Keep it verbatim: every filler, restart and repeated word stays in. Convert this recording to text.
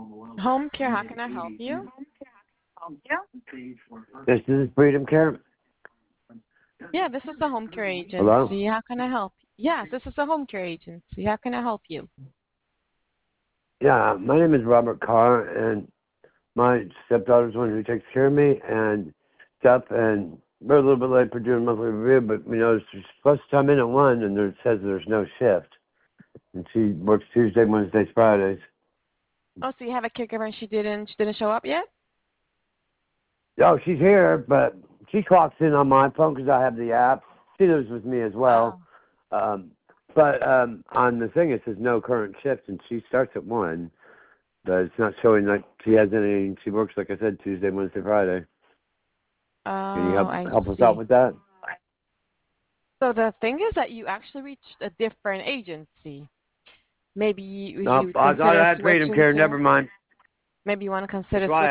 Home care, how can I help you? This is Freedom Care. Yeah, this is a home care Hello? agency. How can I help? Yes, this is a home care agency. How can I help you? Yeah, my name is Robert Carr, and my stepdaughter's the one who takes care of me and stuff, and we're a little bit late for doing monthly review, but we know she's supposed to come in at one, and there, it says there's no shift. And she works Tuesday, Wednesdays, Fridays. Oh, so you have a caregiver and she didn't she didn't show up yet? Oh, she's here, but she clocks in on my phone because I have the app. She lives with me as well. Oh. Um, but um, on the thing, it says no current shift, and she starts at one. But it's not showing that she has any. She works, like I said, Tuesday, Wednesday, Friday. Can you Oh, help I help us out see. with that? So the thing is that you actually reached a different agency. Maybe you, No, you I thought consider I had Freedom switching Care. to, Never mind. maybe you want to That's consider why